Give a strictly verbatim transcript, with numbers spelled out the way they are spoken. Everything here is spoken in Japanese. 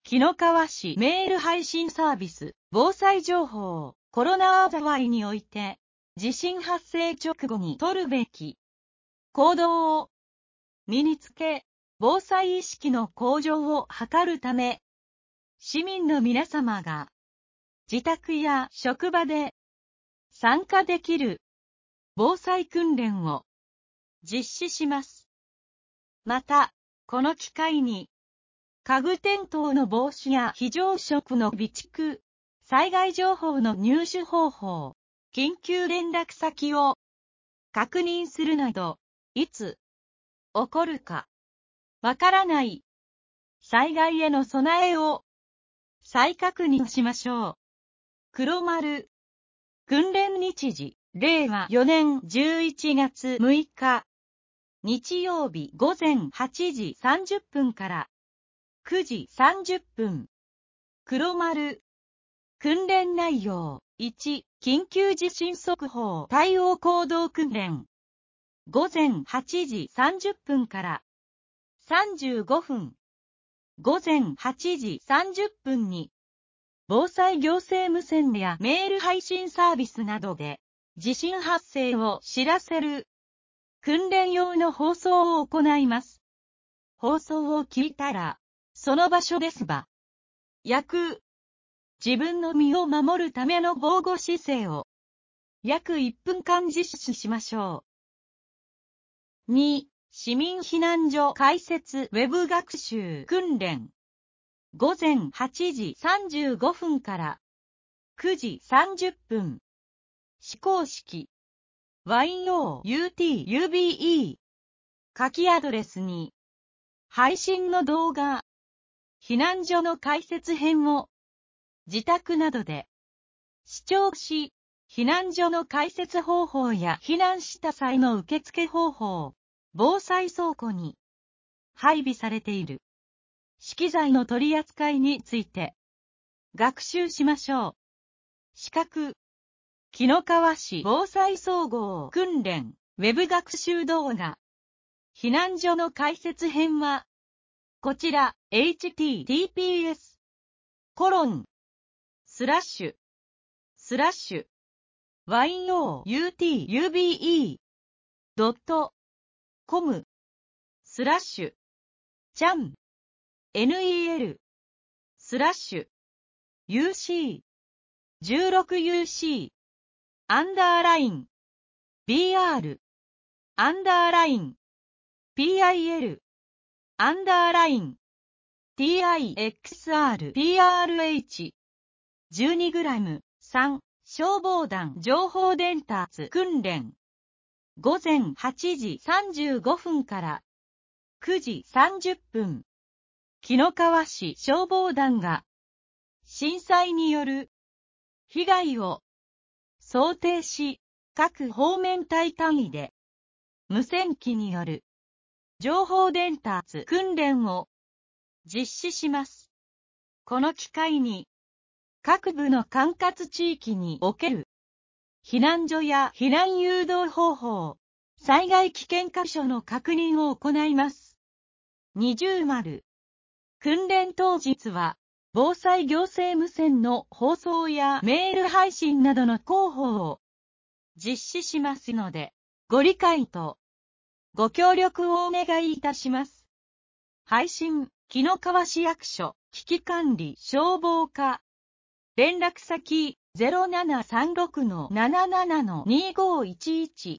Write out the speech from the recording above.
紀の川市メール配信サービス、防災情報、コロナ災いにおいて、地震発生直後に取るべき行動を身につけ、防災意識の向上を図るため、市民の皆様が自宅や職場で参加できる防災訓練を実施します。また、この機会に、家具転倒の防止や非常食の備蓄、災害情報の入手方法、緊急連絡先を確認するなど、いつ起こるかわからない災害への備えを再確認しましょう。黒丸訓練日時、れいわよねんじゅういちがつむいか、日曜日ごぜんはちじさんじゅっぷんからくじさんじゅっぷん。黒丸訓練内容いち、緊急地震速報対応行動訓練。ごぜんはちじさんじゅっぷんからさんじゅうごふん。ごぜんはちじさんじゅっぷんに、防災行政無線やメール配信サービスなどで、地震発生を知らせる、訓練用の放送を行います。放送を聞いたら、その場所ですば、約、自分の身を守るための防護姿勢を、約いっぷんかん実施しましょう。に、市民避難所開設ウェブ学習訓練。ごぜんはちじさんじゅうごふんからくじさんじゅっぷん。試行式 ワイオーユーティーユービーイー 書きアドレスに配信の動画、避難所の開設編を自宅などで視聴し、避難所の開設方法や避難した際の受付方法、防災倉庫に配備されている資機材の取り扱いについて学習しましょう。視覚、紀の川市防災総合訓練ウェブ学習動画避難所の開設編はこちら エイチティーティーピーエス コロンスラッシュスラッシュ ワイオーユーティーユービーイー ドットコム スラッシュチャン ネル スラッシュ ユーシー じゅうろくユーシー アンダーライン ビーアール アンダーライン ピーアイエル アンダーライン ティーアイエックスアール ピーアールエイチ じゅうにグラム さん消防団情報伝達訓練ごぜんはちじさんじゅうごふんからくじさんじゅっぷん。紀の川市消防団が震災による被害を想定し、各方面隊単位で無線機による情報伝達訓練を実施します。この機会に各部の管轄地域における避難所や避難誘導方法、災害危険箇所の確認を行います。二重丸訓練当日は防災行政無線の放送やメール配信などの広報を実施しますので、ご理解とご協力をお願いいたします。配信、紀の川市役所、危機管理消防課。連絡先 ゼロななさんろくのななななのにごいちいち